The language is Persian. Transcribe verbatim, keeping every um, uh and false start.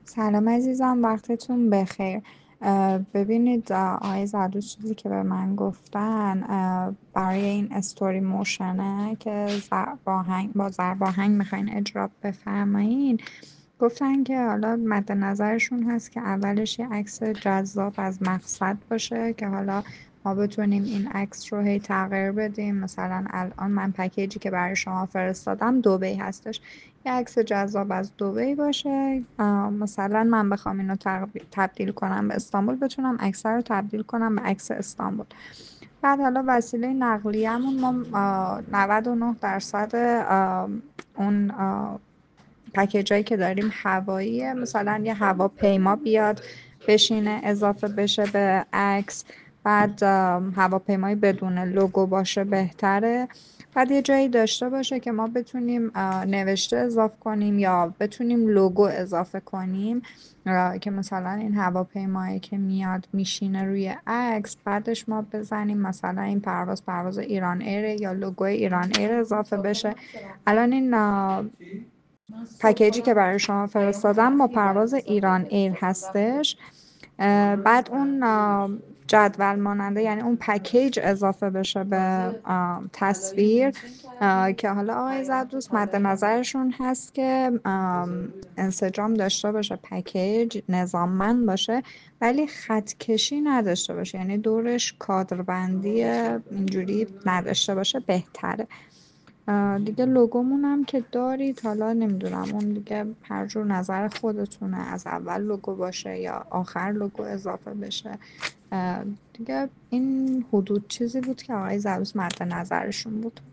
سلام عزیزم، وقتتون بخیر. اه، ببینید اه، آقای زادوش چیزی که به من گفتن اه، برای این استوری موشنه که ضرب آهنگ با ضرب آهنگ میخواین اجرا بفرمایین. گفتن که حالا مد نظرشون هست که اولش یه عکس جذاب از مقصد باشه که حالا ما بتونیم این عکس رو هی تغییر بدیم. مثلا الان من پکیجی که برای شما فرستادم دبی هستش، یه عکس جذاب از دبی باشه. آه، مثلا من بخوام اینو تغ- تبدیل کنم به استانبول، بتونم عکس رو تبدیل کنم به عکس استانبول. بعد حالا وسیله نقلیه‌مون ما آه، نود و نه درصد آه، اون آه، پکیجایی که داریم هواییه. مثلا یه هواپیما بیاد بشینه اضافه بشه به عکس. بعد ام، هواپیمایی بدون لوگو باشه بهتره. بعد یه جایی داشته باشه که ما بتونیم اه، نوشته اضافه کنیم یا بتونیم لوگو اضافه کنیم. اه، که مثلا این هواپیمایی که میاد میشینه روی عکس، بعدش ما بزنیم مثلا این پرواز پرواز ایران ایر یا لوگو ایران ایر اضافه بشه. الان این اه، پکیجی که برای شما فرستادم با پرواز ایران ایر هستش. اه، بعد اون اه، جدول ماننده، یعنی اون پکیج اضافه بشه به اه، تصویر. اه، که حالا آقای زدروس مد نظرشون هست که ام، انسجام داشته باشه، پکیج نظاممند باشه ولی خط کشی نداشته باشه، یعنی دورش کادربندی اینجوری نداشته باشه بهتره. آه، دیگه لوگومون هم که دارید، حالا نمیدونم اون دیگه هر جور نظر خودتونه، از اول لوگو باشه یا آخر لوگو اضافه بشه. اه، دیگه این حدود چیزی بود که آقای زروس مد نظرشون بود.